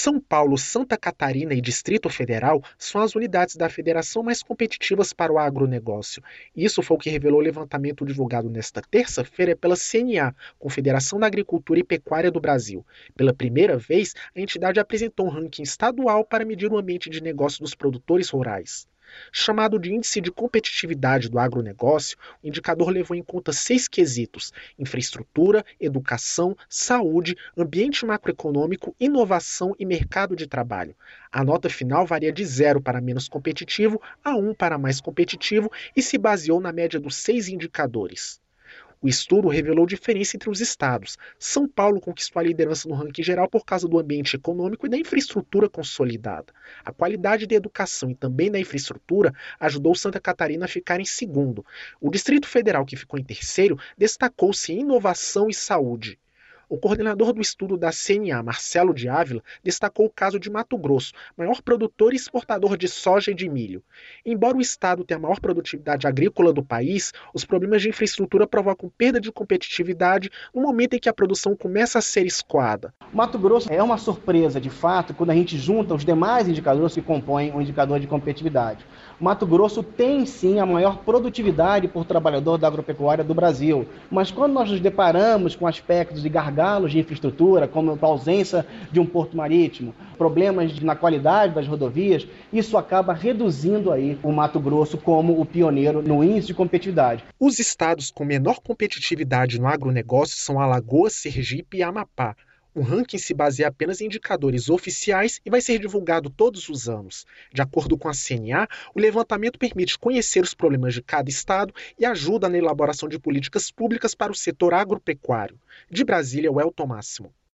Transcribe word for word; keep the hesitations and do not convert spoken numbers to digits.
São Paulo, Santa Catarina e Distrito Federal são as unidades da federação mais competitivas para o agronegócio. Isso foi o que revelou o levantamento divulgado nesta terça-feira pela C N A, Confederação da Agricultura e Pecuária do Brasil. Pela primeira vez, a entidade apresentou um ranking estadual para medir o ambiente de negócio dos produtores rurais. Chamado de Índice de Competitividade do Agronegócio, o indicador levou em conta seis quesitos: infraestrutura, educação, saúde, ambiente macroeconômico, inovação e mercado de trabalho. A nota final varia de zero para menos competitivo a um para mais competitivo e se baseou na média dos seis indicadores. O estudo revelou diferença entre os estados. São Paulo conquistou a liderança no ranking geral por causa do ambiente econômico e da infraestrutura consolidada. A qualidade da educação e também da infraestrutura ajudou Santa Catarina a ficar em segundo. O Distrito Federal, que ficou em terceiro, destacou-se em inovação e saúde. O coordenador do estudo da C N A, Marcelo de Ávila, destacou o caso de Mato Grosso, maior produtor e exportador de soja e de milho. Embora o estado tenha a maior produtividade agrícola do país, os problemas de infraestrutura provocam perda de competitividade no momento em que a produção começa a ser escoada. Mato Grosso é uma surpresa, de fato, quando a gente junta os demais indicadores que compõem o indicador de competitividade. Mato Grosso tem sim a maior produtividade por trabalhador da agropecuária do Brasil, mas quando nós nos deparamos com aspectos de gargalos de infraestrutura, como a ausência de um porto marítimo, problemas na qualidade das rodovias, isso acaba reduzindo aí o Mato Grosso como o pioneiro no índice de competitividade. Os estados com menor competitividade no agronegócio são Alagoas, Sergipe e Amapá. O ranking se baseia apenas em indicadores oficiais e vai ser divulgado todos os anos. De acordo com a C N A, o levantamento permite conhecer os problemas de cada estado e ajuda na elaboração de políticas públicas para o setor agropecuário. De Brasília, Welton Máximo.